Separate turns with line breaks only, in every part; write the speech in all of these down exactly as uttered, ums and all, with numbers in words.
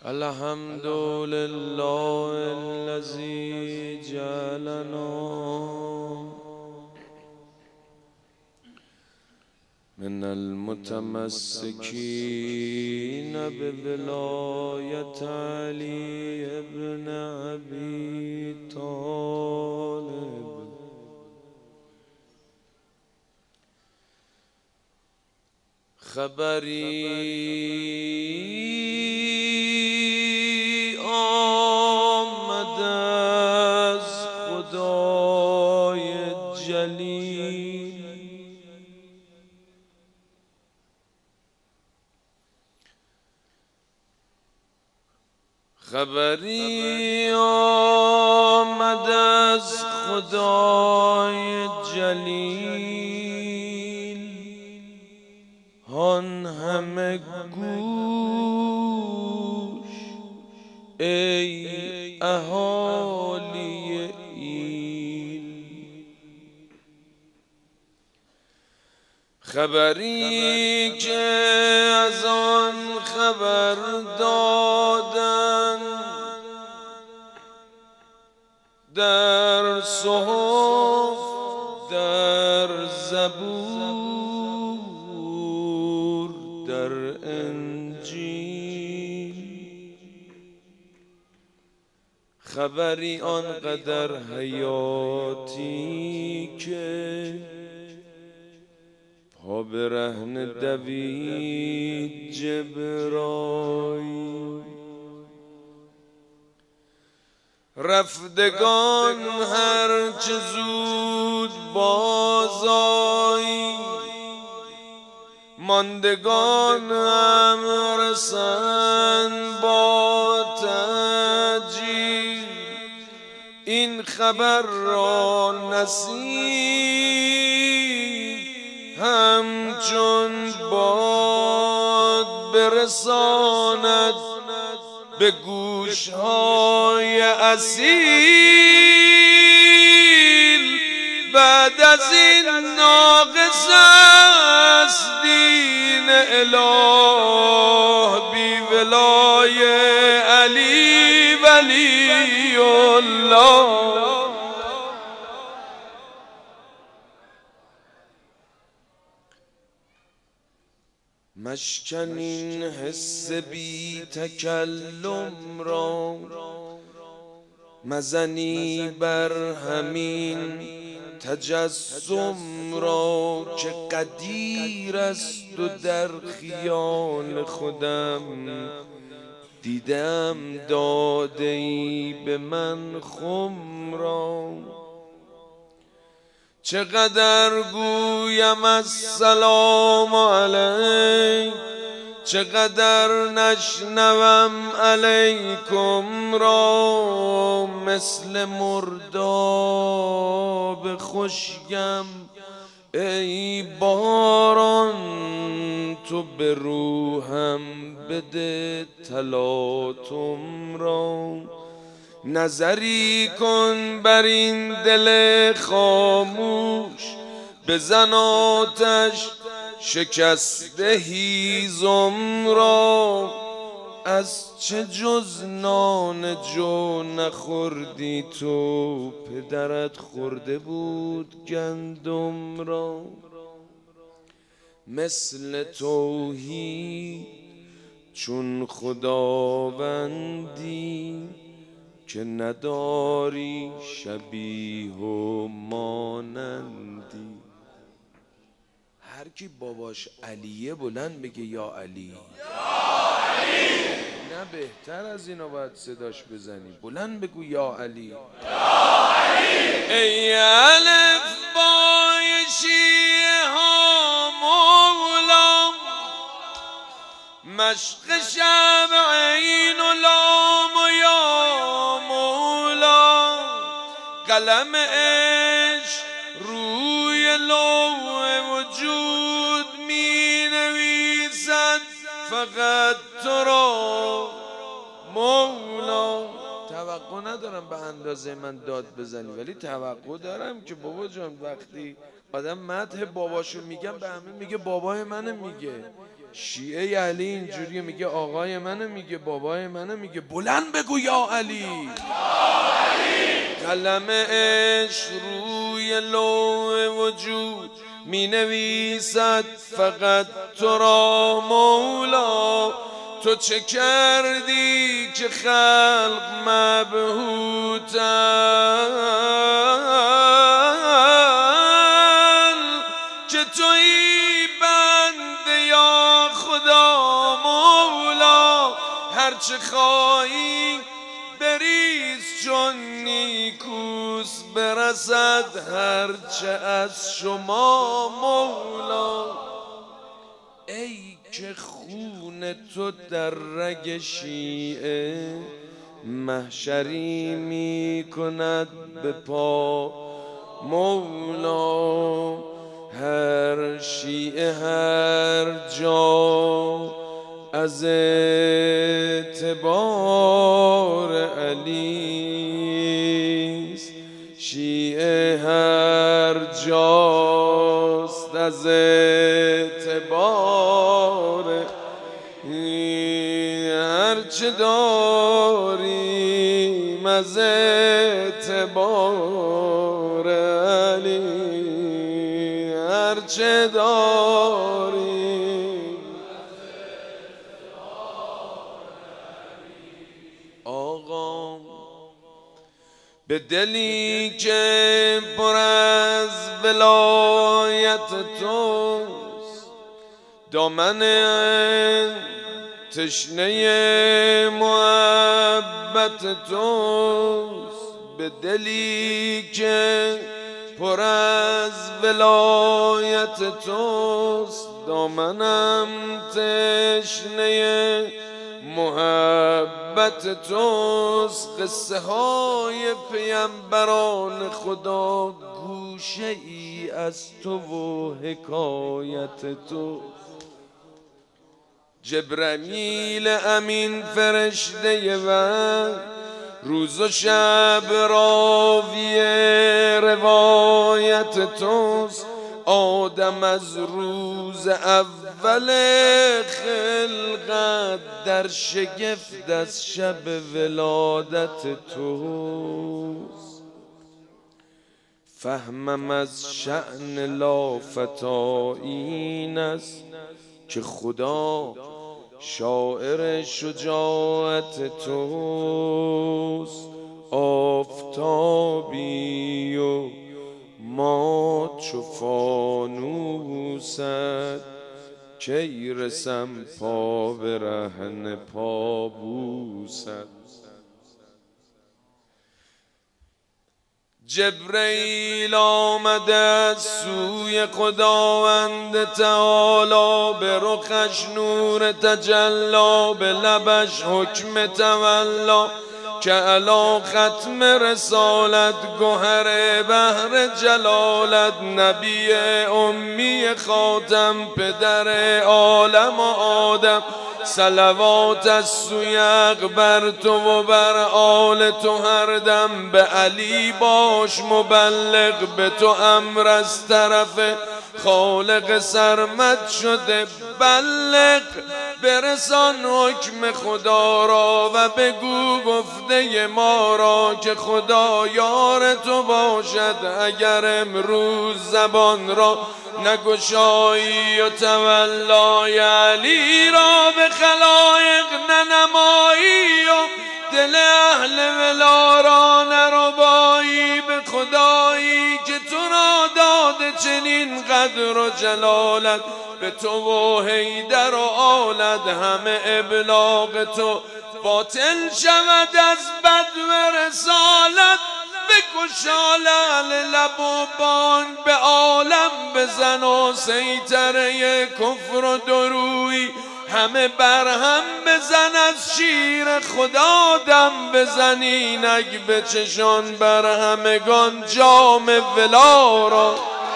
الحمد لله الذي جعلنا من المتمسكين بولاية علي بن أبي طالب. خبری آمد از خدای جلیل، خبری آمد از خدای جلیل، آن همه گوش ای اهالی ایل. خبری که از آن خبر دادن در صحف، در زبور، در انجیل. خبری آنقدر حیاتی که پا برهنه دوید جبرائیل. رفتگان هرچه زود بازآیی، ماندگان هم رسند با تأجیل. این خبر را نصیب همچون باد برساند به گوشهای اصیل. بعد از این ناقص است دین اله بی ولای علی ولی الله. مشکن این حس بی تکلم را، مزنی بر همین تجسم را که قدیر است و در خیال خودم دیدم داده ای به من خم را. چقدر گویم السلام علیک، چقدر نشنوم علیکم را. مثل مرداب خشکم ای باران، تو به روحم بده تلاطم را. نظری کن بر این دل خاموش، بزن آتش شکسته هیزم را. از چه جز نان جو نخوردی تو، پدرت خورده بود گندم را. مثل توحید چون خداوندی که نداری شبیه و مانندی. هر کی باباش علیه بلند بگه یا علی. یا علی. نه بهتر از اینا باید صداش بزنی، بلند بگو یا علی. یا علی. ای الف بای شیعه ها مولا، مشق شب عین و لام و یا مولا. قلم عشق روی لوح وجود می نویسد فقط تو را مولا. توقع ندارم به اندازه من داد بزنی، ولی توقع دارم که بابا جان وقتی آدم مدح باباشو میگم به همه میگه بابای منو میگه. شیعه علی اینجوریه، میگه آقای منه، میگه بابای منه، میگه بلند بگو یا علی. قلم عشق روی لوح وجود می نویسد فقط تو را مولا. تو چه کردی که خلق مبهوتن، که تویی بنده یا خدا مولا. هرچه خواهی بریز چون نیکوست برسد، هرچه از شما مولا. ای که خون تو در رگ شیعه محشری می کند به پا مولا. هر شیعه هر جا از اعتبار علیست، شیعه هر جاست از اعتبار. هرچه داریم از اعتبار علی، هرچه داریم. آقا به دلی که پر از ولایت توست، دامن تشنه محبت توست. به دلی که پر از ولایت توست، دامنم تشنه محبت توست. قصه های پیامبران خدا گوشه ای از تو و حکایت تو. جبرائیل امین فرشته و روز و شب راوی روایت توست. آدم از روز اول خلقت در شگفت از شب ولادت توست. فهمم از شأن لافتی این است که خدا شاعر شجاعت توست. آفتابی و ما چو فانوست، کی رسم پا به رهن پابوست. جبرئیل آمد از سوی خداوند تعالی، به رخش نور تجلی، به لبش حکم تولا. که علی ختم رسالت گوهر بحر جلالت، نبی امی خاتم پدر عالم و آدم. صلوات از سوی بر تو و بر آل تو هر دم، به علی باش مبلغ، به تو امر از طرف خالق سرمد شده. بلغ برسان حکم خدا را و بگو گفته ما را، که خدا یار تو باشد اگر امروز زبان را نگشایی و تولای علی را به خلایق ننمایی و دل اهل ولا را نربایی. به خدایی که تو را داده چنین قدر و جلالت، به تو و حیدر و آلت همه ابلاغ تو باطل شود از بدو رسالت. بگشا لعل لب و بانگ به عالم بزن و سیطره کفر و دروی همه برهم بزن. از شیر خدا دم بزن، اینک بچشان بر همگان جام ولا را.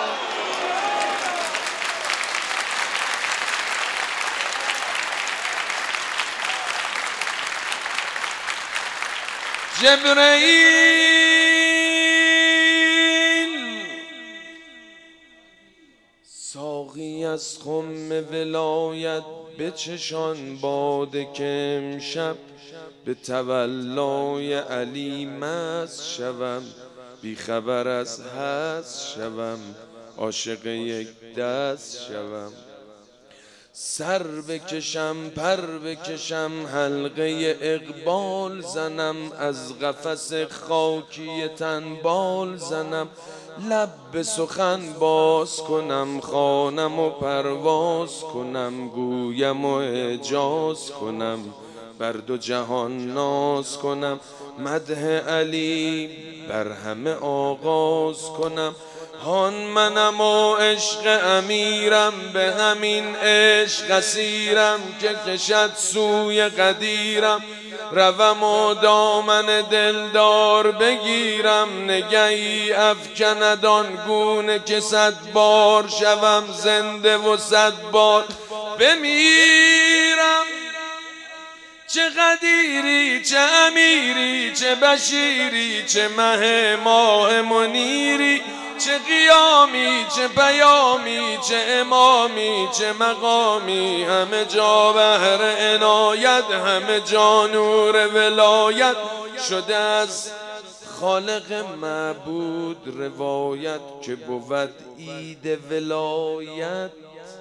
جبرئیل ساقی از خم ولایت بچشان باده که امشب به تولای علی مست شوم، بی خبر از هست شوم، عاشق یک دست شوم. سر بکشم پر بکشم حلقه اقبال زنم، از قفس خاکی تن بال زنم، لب به سخن باز کنم، خوانم و پرواز کنم، گویم و اعجاز کنم، بر دو جهان ناز کنم، مدح علی بر همه آغاز کنم. هان منم و عشق امیرم، به همین عشق اسیرم، که کشد سوی قدیرم، روم و دامن دلدار بگیرم، نگهی افکند آن گونه که صد بار شوم زنده و صد بار بمیرم. چه قدیری چه امیری چه بشیری، چه مه ماه منیری، چه قیامی چه پیامی، چه امامی چه مقامی، همه جا بحر عنایت، همه جا نور ولایت، شده از خالق معبود روایت، که بود عید ولایت.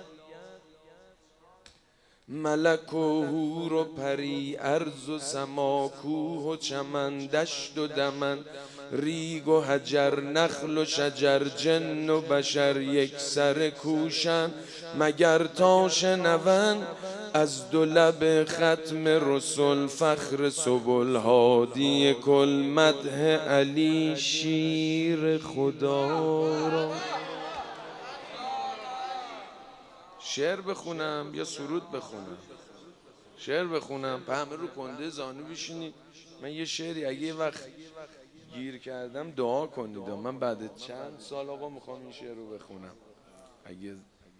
ملک و حور و پری، ارض و سما، کوه و چمن، دشت و دمن، ریگ و حجر، نخل و شجر، جن و بشر، یک سر کوشن، مگر تا شنون از دو لب ختم رسل، فخر سبل هادی کل، مدح علی شیر خدا را. شعر بخونم یا سرود بخونم؟ شعر بخونم، په همه رو کنده زانو بشینید. من یه شعری اگه یه وقت گیر کردم دعا کنید، من بعد چند سال آقا میخوام این شعر رو بخونم. اگه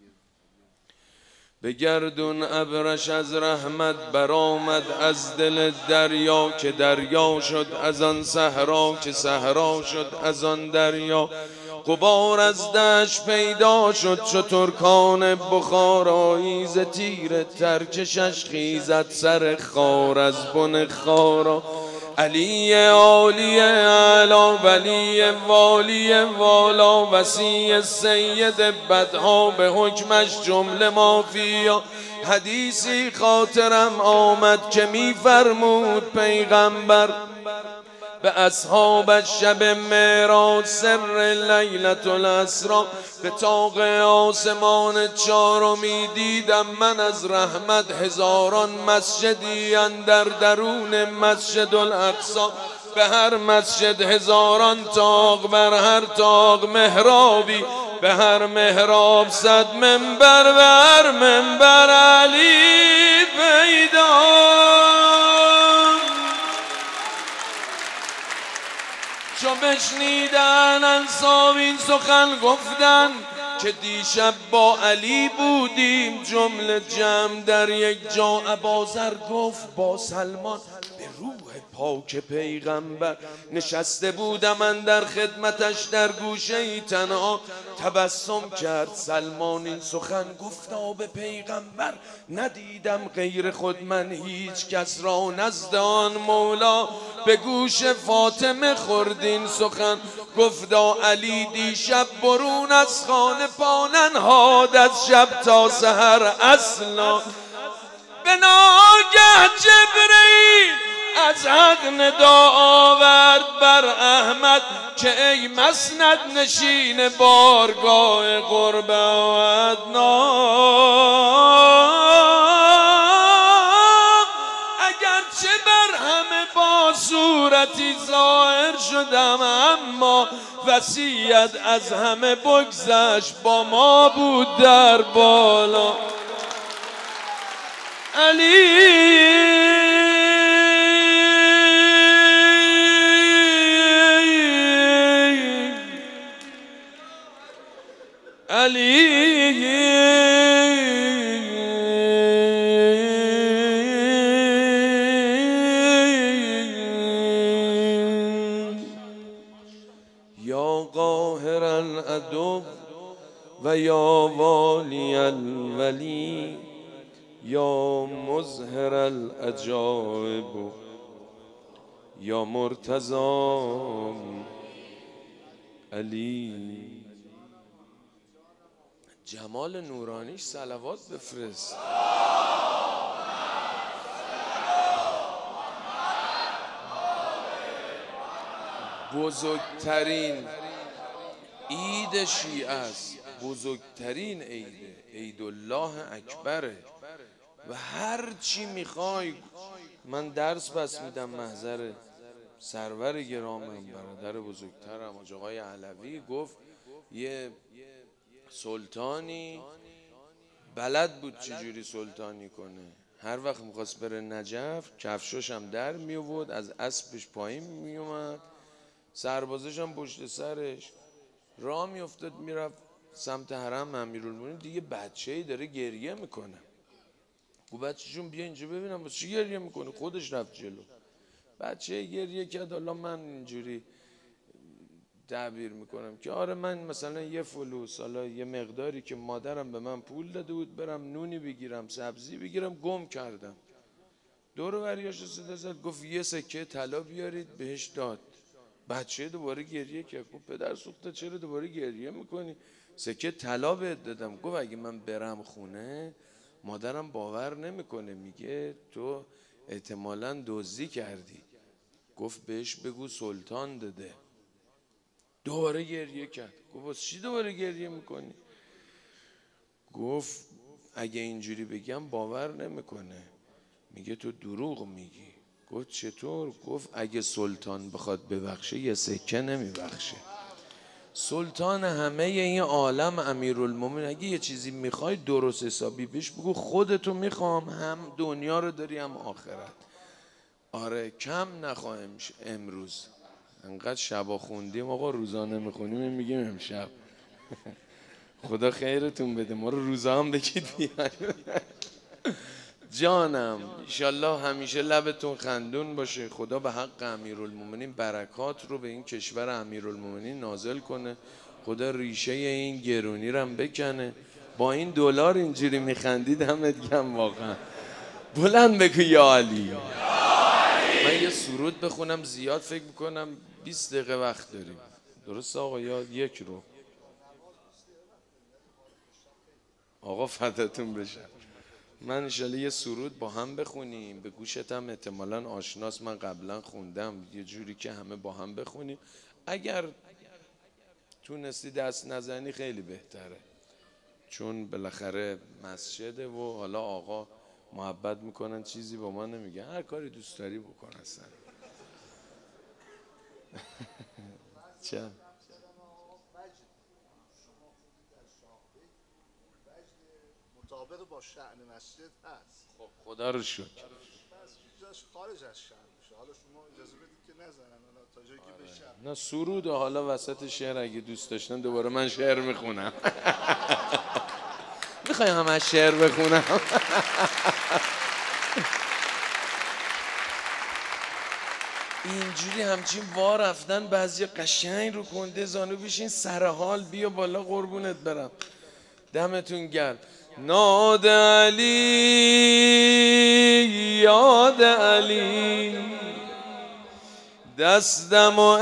به گردون ابرش از رحمت برآمد، از دل دریا که دریا شد، از آن صحرا که صحرا شد، از آن دریا غبار از دشت پیدا شد، چو ترکان بخارایی ز تیر ترکشش خیزد سر خار از بن خارا. علی عالی اعلا، ولی والی والا، وسیع سید بدها، به حکمش جمله مافیا. حدیثی خاطرم آمد که می فرمود پیغمبر، به اصحابش شب معراج سر لیلة الاسری، به طاق آسمان چارمی دیدم من از رحمت هزاران مسجدی اندر درون مسجد الاقصی، به هر مسجد هزاران طاق، بر هر طاق محرابی، به هر محراب صد منبر، به هر منبر علی پیدا. چو بشنیدن انصاب این سخن گفتن، که دیشب با علی بودیم جمله جمع در یک جا. اباذر گفت با سلمان، به روح پاک پیغمبر نشسته بودم من در خدمتش در گوشه ای تنها. تبسم کرد سلمان این سخن گفتا به پیغمبر، ندیدم غیر خود من هیچ کس را نزد آن مولا. به گوش فاطمه خورد این سخن، گفتا علی دیشب برون از خانه پا ننهاد از شب تا سحر اصلا. به ناگه جبرئیل از حق ندا آورد بر احمد، که ای مسند نشین بارگاه قرب و ادنا. اگرچه بر همه با صورتی ظاهر شدم، اما وصیت از همه بگذشت، با ما بود در بالا. علی علی یا قاهر العدو و یا والی الولی، یا مظهر العجائب یا مرتضی علی. جمال نورانیش صلوات بفرست. بزرگترین عید شیعه است، بزرگترین عیده، عید الله اکبره و هر چی میخوای. من درس بس میدم محضر سرور گرامم، برادر بزرگترم حاج آقای علوی، گفت یه سلطانی بلد بود چجوری سلطانی کنه. هر وقت میخواست بره نجف کفشاش هم در میوود، از اسبش پایین میومد، سربازش هم پشت سرش، راه میافتاد میرفت سمت حرم امیرالمومنین. دیگه بچه‌ای داره گریه میکنه، گفت بچه‌شون بیا اینجا ببینم واسه چی گریه میکنه. خودش رفت جلو، بچه گریه کرد. حالا من اینجوری تعبیر میکنم که آره من مثلا یه فلوس، حالا یه مقداری که مادرم به من پول داده بود برم نونی بگیرم سبزی بگیرم گم کردم. دور و بریاشو صدا زد، گفت یه سکه طلا بیارید، بهش داد. بچه دوباره گریه کرد، گفت پدر سوخته چرا دوباره گریه میکنی؟ سکه طلا بهت دادم. گفت اگه من برم خونه مادرم باور نمیکنه، میگه تو احتمالاً دزدی کردی. گفت بهش بگو سلطان داده. دوباره گریه کرد، گفت واسه چی دوباره گریه میکنی؟ گفت اگه اینجوری بگم باور نمیکنه، میگه تو دروغ میگی. گفت چطور؟ گفت اگه سلطان بخواد ببخشه یه سکه نمیبخشه. سلطان همه این عالم امیرالمومنین، اگه یه چیزی میخوای درست حسابی بهش بگو خودتو میخوام، هم دنیا رو داری هم آخرت. آره کم نخواهیم امروز. انقدر شبا خوندیم آقا، روزانه میخونیم میگیم امشب. خدا خیرتون بده، ما رو روزا هم بگید بیایم. جانم انشالله همیشه لبتون خندون باشه. خدا به حق امیرالمومنین برکات رو به این کشور امیرالمومنین نازل کنه. خدا ریشه این گرونی رو هم بکنه. با این دلار اینجوری میخندید همت گم واقعا. بلند بگو یا علی. من یه سرود بخونم، زیاد فکر میکنم بیست دقیقه وقت داریم. درست آقا یا یک رو؟ آقا فداتون بشم. من انشالله یه سرود با هم بخونیم، به گوشت هم احتمالاً آشناس، من قبلا خوندم، یه جوری که همه با هم بخونیم. اگر تونستی دست نزنی خیلی بهتره، چون بالاخره مسجده و حالا آقا محبت میکنن چیزی با ما نمیگن، هر کاری دوست داری بکن اصلا. چند
مطابق با شأن مسجد هست.
خب خدا رو شکر.
بس خارج از شأن میشه. حالا شما اجازه بدید که نزنن حالا تا جایی که بشه.
نه سرود حالا وسط شعر اگه دوست داشتن دوباره من شعر میخونم. میخوای همه شعر بخونم؟ اینجوری همچین وا رفتن بعضی قشنگ رو کنده زانو بشین سر حال بیا بالا قربونت برم. دمتون گرم. ناد علی یاد علی دستم و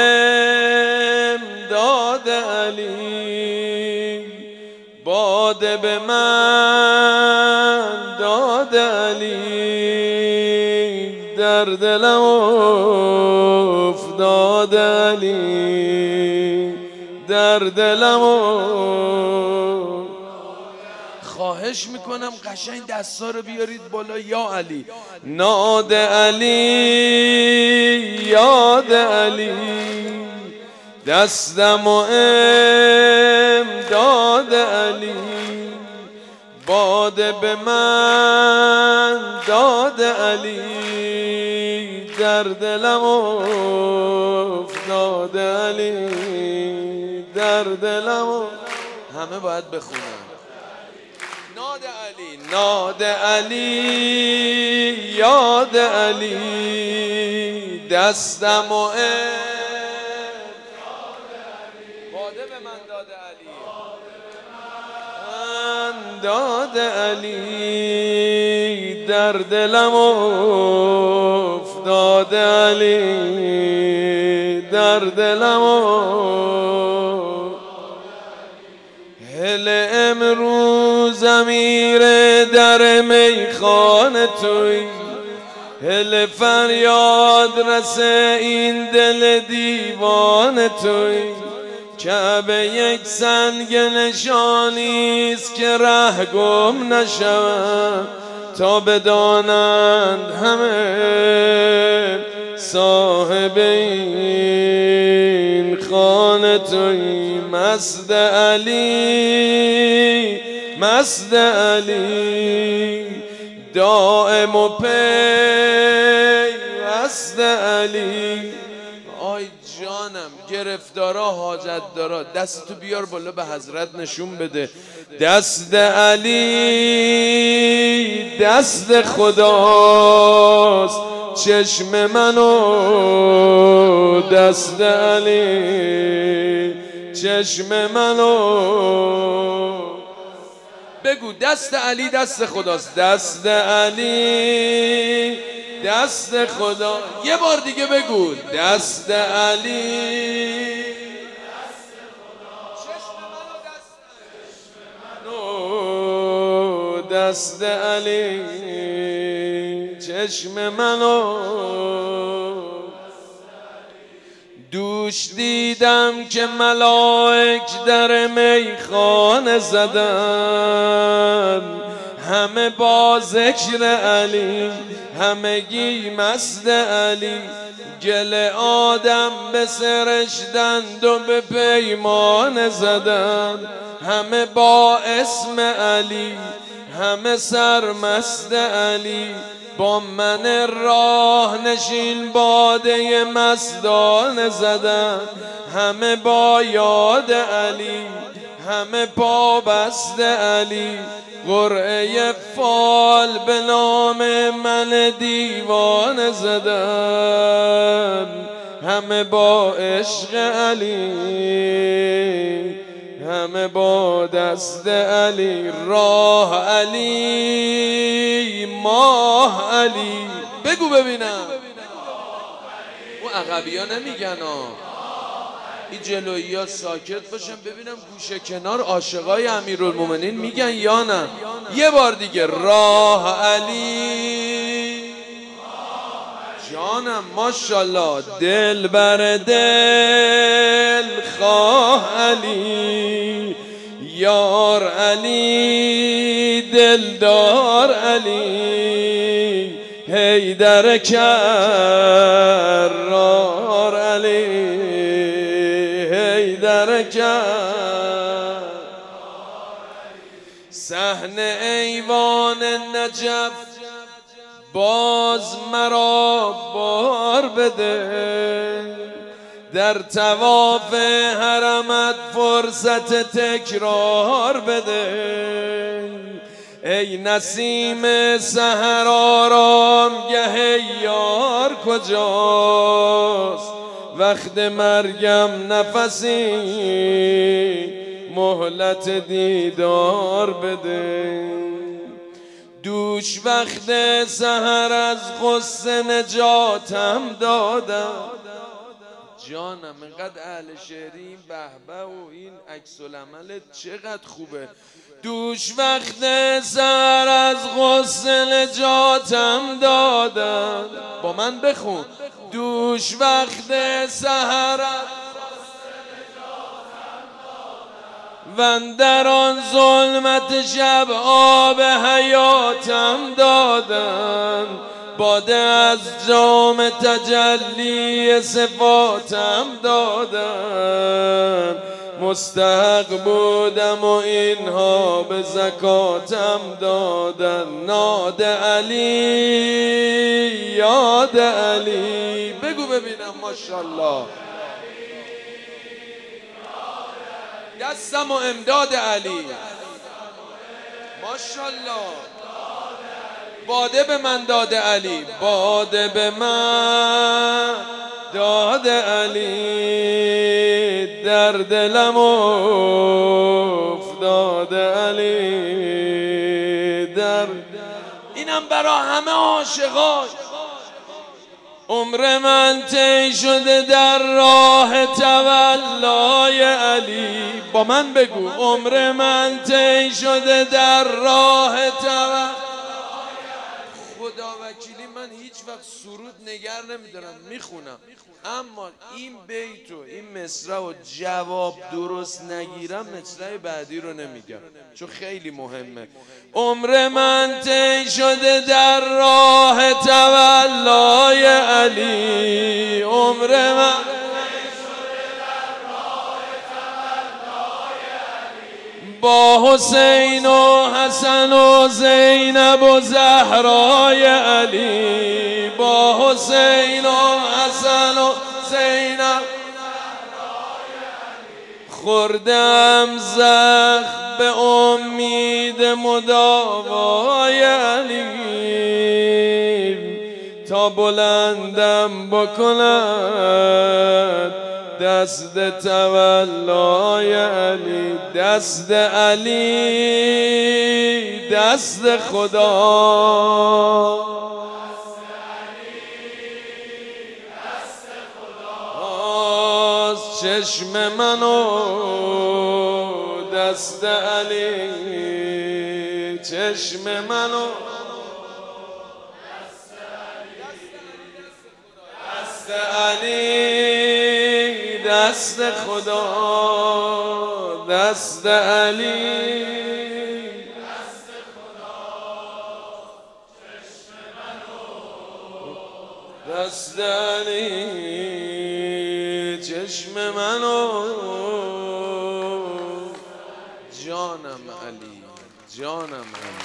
امداد علی باده به من داد علی در دلم افتاد علی در دلم. خواهش میکنم قشنگ دستا رو بیارید بالا. یا علی ناد علی یاد علی دستم و امداد علی باده به من داد علی در دلم افتاد علی در دلم. همه باید بخونن. ناد علی ناد علی یاد علی دستم و باده به من داد علی من داد علی در دلم افتاده علی در دلم هل امروز امیر در میخانه توی هل فریاد رس این دل دیوانه توی کعبه یک سنگ نشانیست که ره گم نشود تا بدانند همه صاحب این خانه توی مست علی مست علی دائم و پیوست علی آی جانم گرفتارا حاجت دارا دستتو بیار بالا به حضرت نشون بده دست علی دست خداست چشم منو دست علی چشم منو بگو دست علی دست خداست دست علی دست خدا یه بار دیگه بگو دست علی دست خدا چشم منو دست علی چشم منو دوش دیدم که ملائک در میخانه زدن همه با ذکر علی همگی مست علی گل آدم بسرشتند و به پیمان زدن همه با اسم علی همه سرمست علی با من راه نشین باده مستان زدن همه با یاد علی همه پا بست علی قرعه فال به نام من دیوان زدن همه با عشق علی همه با دست علی راه علی ماه علی بگو ببینم اون عقبی ها نمیگن ها این جلویی ها ساکت باشن ببینم گوشه کنار عاشقای امیرالمومنین میگن یا نه یه بار دیگه راه علی جانم ماشالله دل بر دل خواه علی یار علی دلدار علی حیدر کرار علی حیدر کرار صحن ایوان نجف باز مرا بار بده در طواف حرمت فرصت تکرار بده ای نسیم سحر آرام گه یار کجاست وقت مرگم نفسی مهلت دیدار بده دوش وقت سحر از غصه نجاتم دادم جانم اینقدر اهل شعری این بهبه و این عکس العملت چقدر خوبه دوش وقت سحر از غصه نجاتم دادم با من بخون دوش وقت سحر وندر آن ظلمت شب آب حیاتم دادن باده از جام تجلی صفاتم دادن مستحق بودم و اینها به زکاتم دادن ناد علی یاد علی بگو ببینم ماشالله دستم و امداد علی ماشالله باده به من داده علی باده به من داده علی در دلم افتاده علی در اینم برا همه عاشقاش. عمر من طی شده در راه تولای علی. با من بگو عمر من طی شده در راه تولای. خدا وکیلی من هیچ وقت سرود نگر نمیدارم، میخونم، اما این بیت و این مصرع و جواب درست نگیرم مصرع بعدی رو نمیگم چون خیلی مهمه. عمر من طی شده در راه تولای علی. عمر من با حسین و حسن و زینب و زهرای علی. با حسین و حسن و زینب خوردم زخم به امید مداوای علی. تا بلندم بکند دست تولای علی. دست علی دست خدا. چشم منو دست علی. چشم منو دست علی دست خدا. دست علی دست خدا. چشم منو دست علی. چشم منو جانم علی. جانم علی.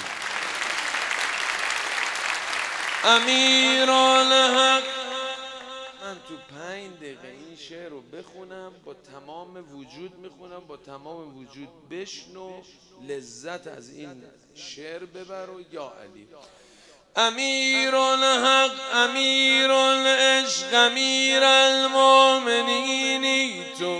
امیرالحق. من تو پنج دقیقه این شعر رو بخونم، با تمام وجود میخونم، با تمام وجود بشنو، لذت از این شعر ببر و یا علی. امیر الحق امیر العشق امیر المؤمنینی تو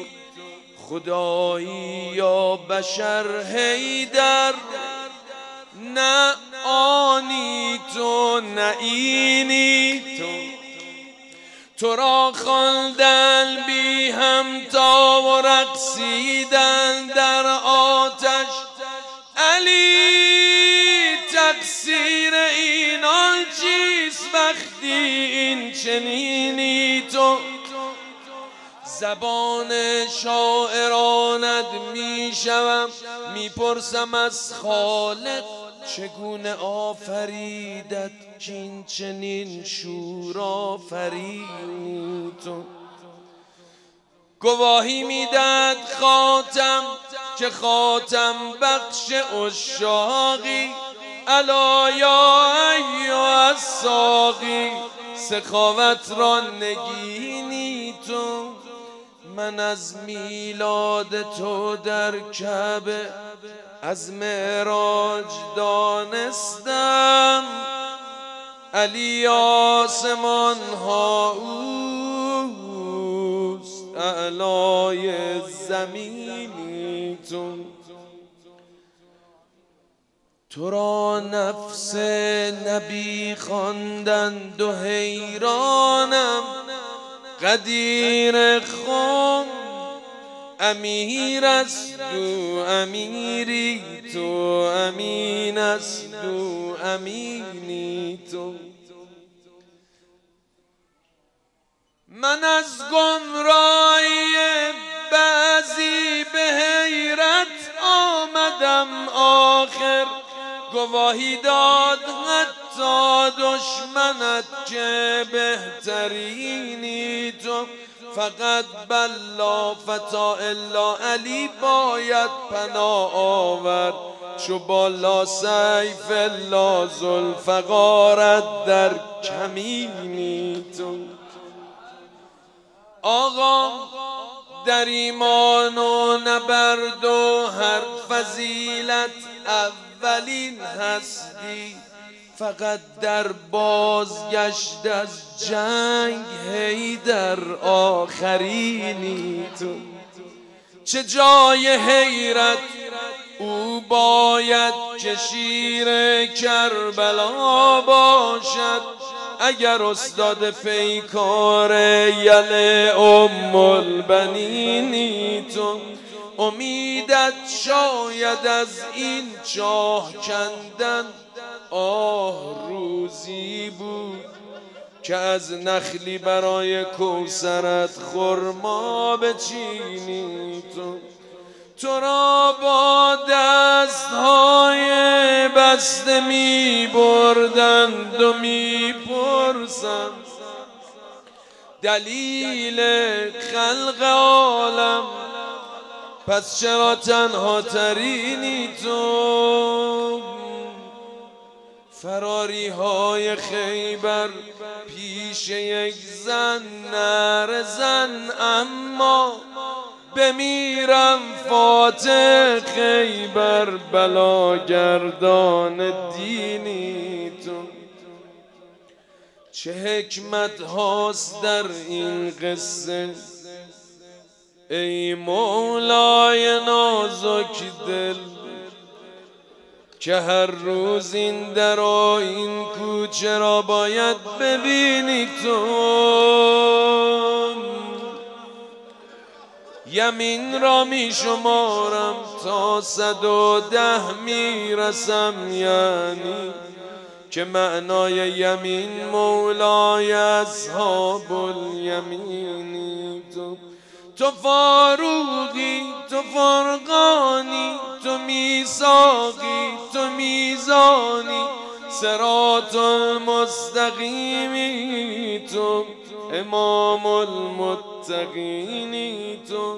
خدایی یا بشر حیدر. نه آنی تو نه اینی تو. تو را خواندن بی همتا و رقصیدن در آتش علی. تقصیر اینان چیست وقتی این چنینی تو. زبان شاعرانت می شوم میپرسم از خالق چگونه آفریدت کین چنین شور آفرید تو. گواهی میداد خاتم که خاتم بخش عشاقی. الا یا ایها الساقی سخاوت را نگینی تو. من از میلاد تو در کعبه از معراج دانستم. علی آسمان ها اوست اعلای زمینی تو. تو را نفس نبی خواندند و حیرانم. قدیر خم امیر است و امیری تو. امین است و امینی تو. من از گمراهی بعضی به حیرت آمدم آخر. گواهی داد حتی دشمنت که بهترینی تو. فقط بلا فتا الا علی باید پناه آورد. چو بالا سیف الا ذوالفقارت در کمینی تو. آقا در ایمان و نبرد و هر فضیلت اولین هستی. فقط در بازگشت از جنگ حیدر آخرینی تو. چه جای حیرت او او باید که شیر کربلا باشد. اگر استاد پیکار یل ام البنینی تو، امیدت شاید از این چاه کندن آه روزی بود که از نخلی برای کوثرت خرما بچینی تو. تو را با دستهای بسته می بردند و می پرسند دلیل خلق عالم، پس چرا تنها ترینی تو؟ فراری های خیبر پیش یک زن نر زن، اما بمیرم فاتح خیبر بلاگردان دینی تو. چه حکمت هاست در این قصه ای مولای نازک دل، که هر روز این در و این کوچه را باید ببینی تو. یمین را می شمارم تا صد و ده می رسم، یعنی که معنای یمین مولای اصحاب الیمینی تو. تو فاروقی، تو فرقانی، تو میثاقی، تو میزانی، صراط المستقیمی تو، امام المتقینی تو.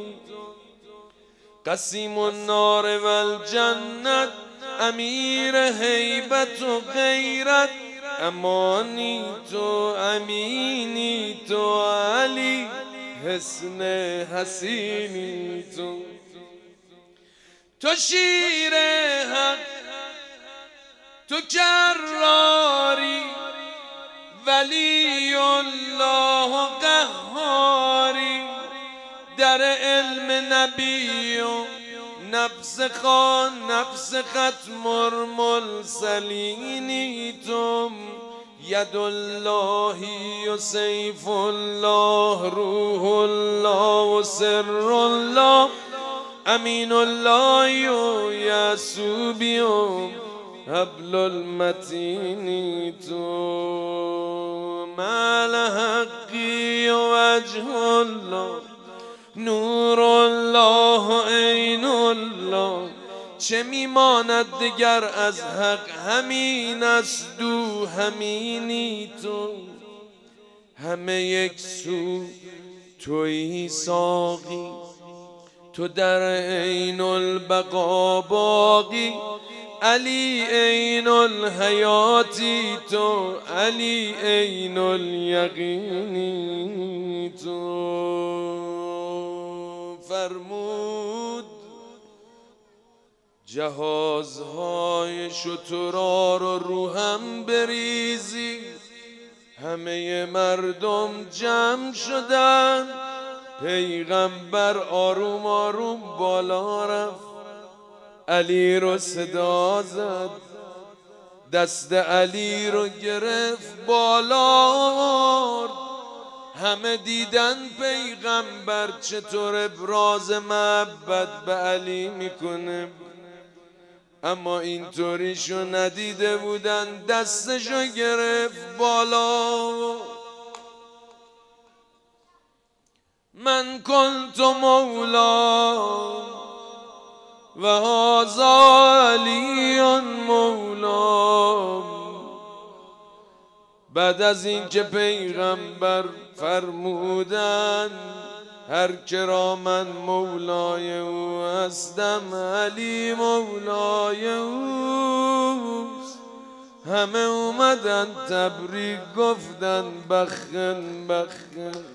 قسیم النار و الجنت، امیر هیبت و غیرت، امانی تو، امینی تو، علی حسن حسینی تو. تو شیر حق، تو کراری، ولی الله و قهاری، در علم نبی و نفس خان، نفس ختم المرسلینی تو. ید اللهی و سیف الله، روح الله و سر الله، امین الله و یعصوبی و حبل المتینی تو. مال حقی و وجه الله، نور الله عین الله، چه میماند دگر از حق همین است دو همینی تو. همه یک سو تویی ساقی، تو در عین البقا باقی، علی عین الحیاتی تو، علی عین الیقینی تو. فرمود جهازهای شترا رو رو هم بریزی، همه مردم جمع شدن، پیغمبر آروم آروم بالا رفت، علی رو صدا زد، دست علی رو گرفت بالا آورد. همه دیدن پیغمبر چطور ابراز محبت به علی میکنه، اما اینطوریشو ندیده بودن. دستشو گرفت بالا، من کنت مولا و هذا علی مولا. بعد از اینکه پیغمبر فرمودن هر کرا من مولای او هستم، علی مولای اوست، همه اومدن تبریک گفتن بخن بخن.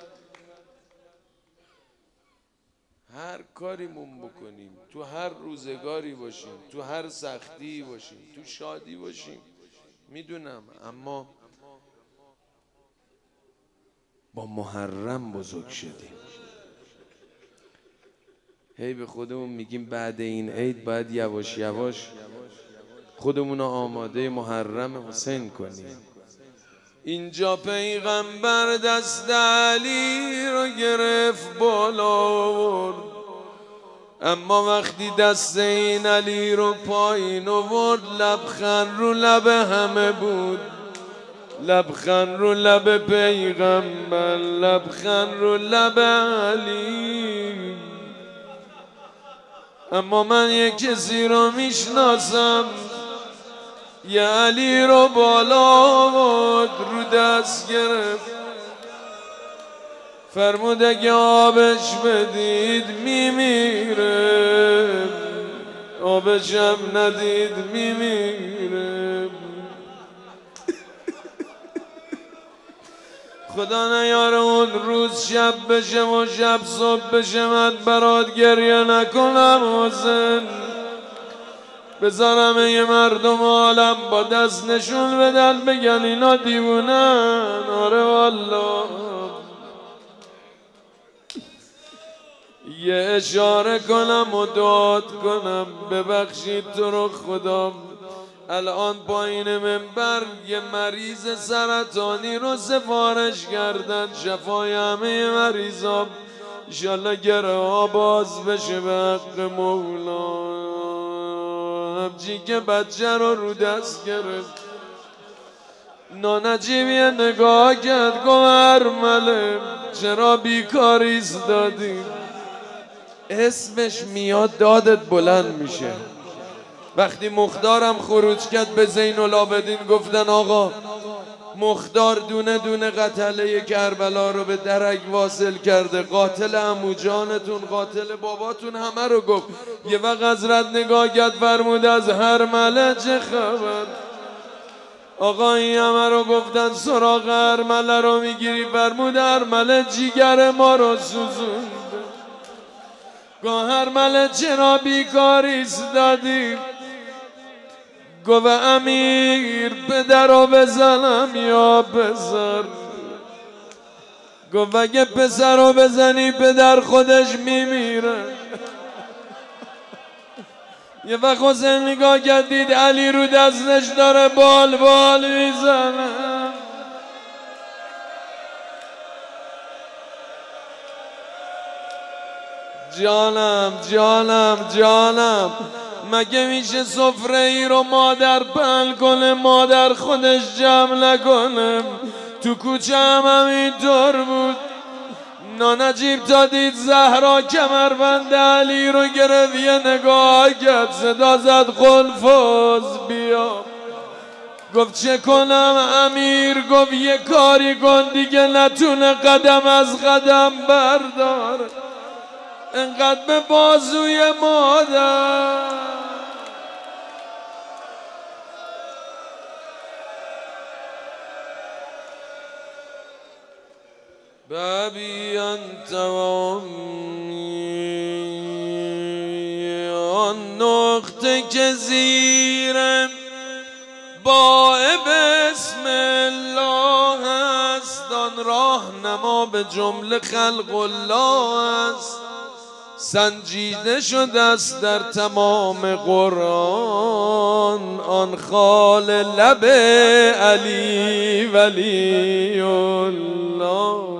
هر کاریمون بکنیم، تو هر روزگاری باشیم، تو هر سختی باشیم، تو شادی باشیم، میدونم، اما با محرم بزرگ شدیم. هی به خودمون میگیم بعد این عید باید یواش یواش خودمون رو آماده محرم حسین کنیم. اینجا پیغمبر دست علی رو گرفت بالا آورد، اما وقتی دست این علی رو پایین آورد لبخند رو لب همه بود، لبخند رو لب پیغمبر، لبخند رو لب علی. اما من یک کسی رو میشناسم یه علی رو بالا آورد، رو دست گرفت، فرمود اگه آبش بدید میمیره، آبشم ندید میمیره. خدا نیاره اون روز شب بشه و شب صبح بشه من برات گریه نکنم حسین، بذارم یه مردم عالم با دست نشون بدن بگن اینا دیوونن. آره والله یه اشاره کنم و دعات کنم ببخشید تو رو خدا. الان پایین منبر یه مریض سرطانی رو سفارش کردن، شفای همه مریضا، انشالله گره ها باز بشه به حق مولا. همچین که بچه رو رو دست گرفت، نانجیب یه نگاه کرد گفت ارمله چرا بیکار ایستادی؟ اسمش میاد دادت بلند میشه. وقتی مختارم خروج کرد به زین العابدین گفتن آقا مختار دونه دونه قتله کربلا رو به درک واصل کرده، قاتل عمو جانتون، قاتل باباتون، همه رو گفت. یه وقت حضرت نگاه کرد فرمود از هرمله چه خبر؟ آقا این همه رو گفتن سراغ هرمله رو میگیری؟ فرمود هرمله جیگر ما رو سوزونده. گفت هرمله چرا بیکار ایستادی؟ گفت امیر پدر رو بزنم یا پسر؟ گفت اگه پسر رو بزنی پدر خودش میمیره. یه وقت حسین نگاه کردید علی رو دستش داره بال بال میزنه. جانم جانم جانم، مگه میشه سفره ای رو مادر پهن کنه مادر خودش جمع نکنه؟ تو کوچه هم همینطور بود. نانجیب تا دید زهرا کمربند علی رو گرفت یه نگاه کرد، صدا زد قلفاز بیا. گفت چه کنم امیر؟ گفت یه کاری کن دیگه نتونه قدم از قدم بردار، انقدر به بازوی مادر. بابی انت و امی، آن نقطه که زیر با بسم الله است، آن راهنما به جمله خلق الله است، سنجیده شده است در تمام قرآن، آن خال لب علی ولی الله.